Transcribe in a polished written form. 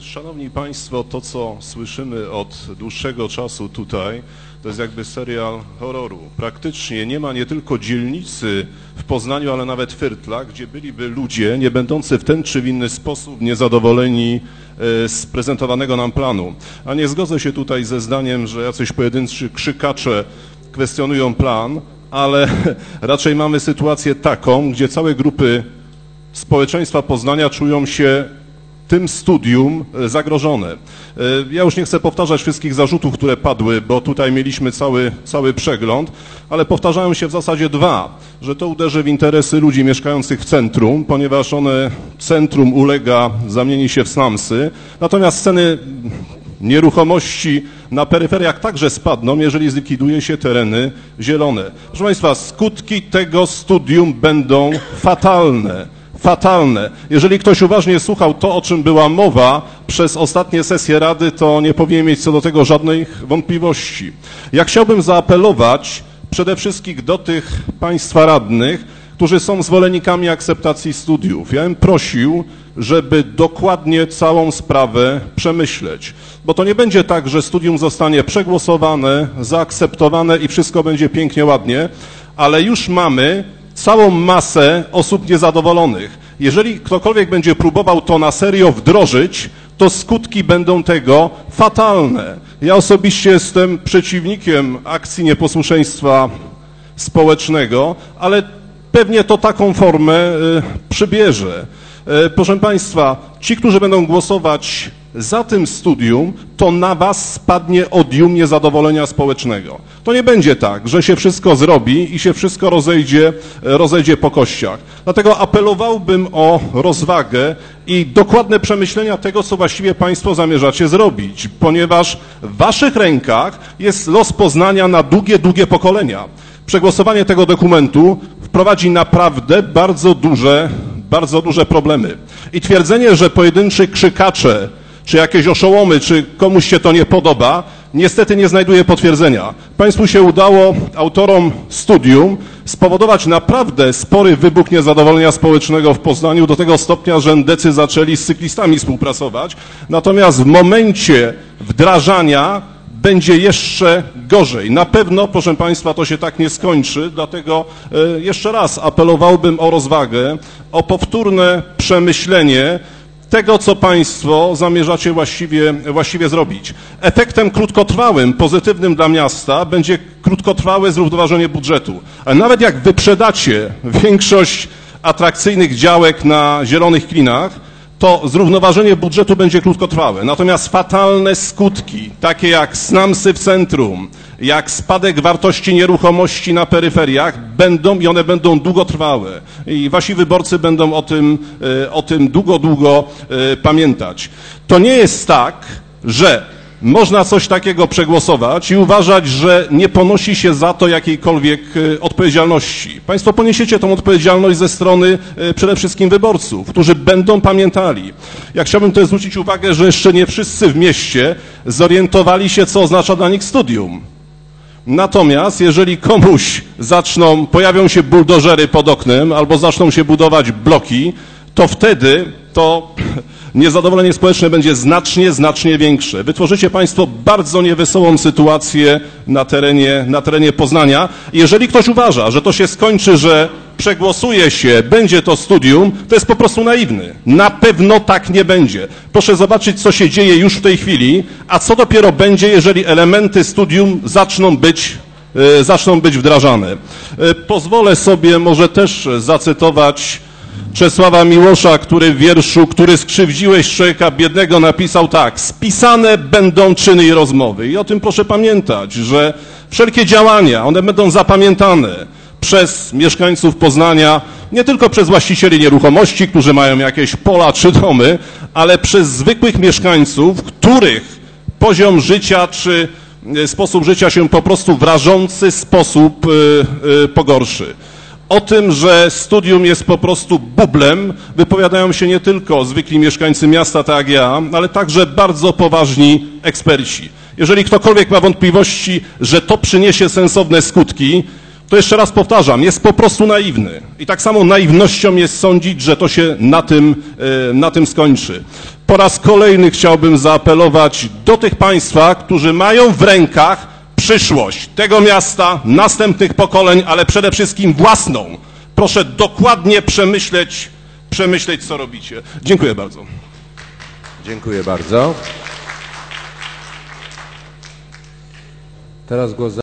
Szanowni Państwo, to co słyszymy od dłuższego czasu tutaj, to jest jakby serial horroru. Praktycznie nie ma nie tylko dzielnicy w Poznaniu, ale nawet Firtla, gdzie byliby ludzie nie będący w ten czy w inny sposób niezadowoleni z prezentowanego nam planu. A nie zgodzę się tutaj ze zdaniem, że jacyś pojedynczy krzykacze kwestionują plan, ale raczej mamy sytuację taką, gdzie całe grupy społeczeństwa Poznania czują się tym studium zagrożone. Ja już nie chcę powtarzać wszystkich zarzutów, które padły, bo tutaj mieliśmy cały przegląd, ale powtarzają się w zasadzie dwa, że to uderzy w interesy ludzi mieszkających w centrum, ponieważ centrum ulega zamienieniu się w slumsy, natomiast ceny nieruchomości na peryferiach także spadną, jeżeli zlikwiduje się tereny zielone. Proszę Państwa, skutki tego studium będą fatalne. Jeżeli ktoś uważnie słuchał to, o czym była mowa przez ostatnie sesje Rady, to nie powinien mieć co do tego żadnych wątpliwości. Ja chciałbym zaapelować przede wszystkim do tych Państwa radnych, którzy są zwolennikami akceptacji studiów. Ja bym prosił, żeby dokładnie całą sprawę przemyśleć, bo to nie będzie tak, że studium zostanie przegłosowane, zaakceptowane i wszystko będzie pięknie, ładnie, ale już mamy całą masę osób niezadowolonych. Jeżeli ktokolwiek będzie próbował to na serio wdrożyć, to skutki będą tego fatalne. Ja osobiście jestem przeciwnikiem akcji nieposłuszeństwa społecznego, ale pewnie to taką formę przybierze. Proszę Państwa, ci, którzy będą głosować za tym studium, to na was spadnie odium niezadowolenia społecznego. To nie będzie tak, że się wszystko zrobi i się wszystko rozejdzie po kościach. Dlatego apelowałbym o rozwagę i dokładne przemyślenia tego, co właściwie Państwo zamierzacie zrobić, ponieważ w waszych rękach jest los Poznania na długie pokolenia. Przegłosowanie tego dokumentu wprowadzi naprawdę bardzo duże problemy. I twierdzenie, że pojedynczy krzykacze, czy jakieś oszołomy, czy komuś się to nie podoba, niestety nie znajduje potwierdzenia. Państwu się udało, autorom studium, spowodować naprawdę spory wybuch niezadowolenia społecznego w Poznaniu do tego stopnia, że endecy zaczęli z cyklistami współpracować. Natomiast w momencie wdrażania będzie jeszcze gorzej. Na pewno, proszę Państwa, to się tak nie skończy, dlatego jeszcze raz apelowałbym o rozwagę, o powtórne przemyślenie tego, co Państwo zamierzacie właściwie zrobić. Efektem krótkotrwałym, pozytywnym dla miasta będzie krótkotrwałe zrównoważenie budżetu. Ale nawet jak wyprzedacie większość atrakcyjnych działek na Zielonych Klinach, to zrównoważenie budżetu będzie krótkotrwałe. Natomiast fatalne skutki, takie jak slumsy w centrum, jak spadek wartości nieruchomości na peryferiach, będą i one będą długotrwałe. I wasi wyborcy będą o tym długo pamiętać. To nie jest tak, że można coś takiego przegłosować i uważać, że nie ponosi się za to jakiejkolwiek odpowiedzialności. Państwo poniesiecie tą odpowiedzialność ze strony przede wszystkim wyborców, którzy będą pamiętali. Ja chciałbym też zwrócić uwagę, że jeszcze nie wszyscy w mieście zorientowali się, co oznacza dla nich studium. Natomiast jeżeli komuś pojawią się buldożery pod oknem albo zaczną się budować bloki, to wtedy niezadowolenie społeczne będzie znacznie większe. Wytworzycie Państwo bardzo niewesołą sytuację na terenie Poznania. Jeżeli ktoś uważa, że to się skończy, że przegłosuje się, będzie to studium, to jest po prostu naiwny. Na pewno tak nie będzie. Proszę zobaczyć, co się dzieje już w tej chwili, a co dopiero będzie, jeżeli elementy studium zaczną być wdrażane. Pozwolę sobie może też zacytować Czesława Miłosza, który w wierszu "Który skrzywdziłeś człowieka biednego" napisał tak: spisane będą czyny i rozmowy. I o tym proszę pamiętać, że wszelkie działania, one będą zapamiętane przez mieszkańców Poznania, nie tylko przez właścicieli nieruchomości, którzy mają jakieś pola czy domy, ale przez zwykłych mieszkańców, których poziom życia czy sposób życia się po prostu w rażący sposób pogorszy. O tym, że studium jest po prostu bublem, wypowiadają się nie tylko zwykli mieszkańcy miasta, tak jak ja, ale także bardzo poważni eksperci. Jeżeli ktokolwiek ma wątpliwości, że to przyniesie sensowne skutki, to jeszcze raz powtarzam, jest po prostu naiwny. I tak samo naiwnością jest sądzić, że to się na tym skończy. po raz kolejny chciałbym zaapelować do tych państwa, którzy mają w rękach przyszłość tego miasta, następnych pokoleń, ale przede wszystkim własną. Proszę dokładnie przemyśleć, co robicie. Dziękuję bardzo. Dziękuję bardzo. Teraz głos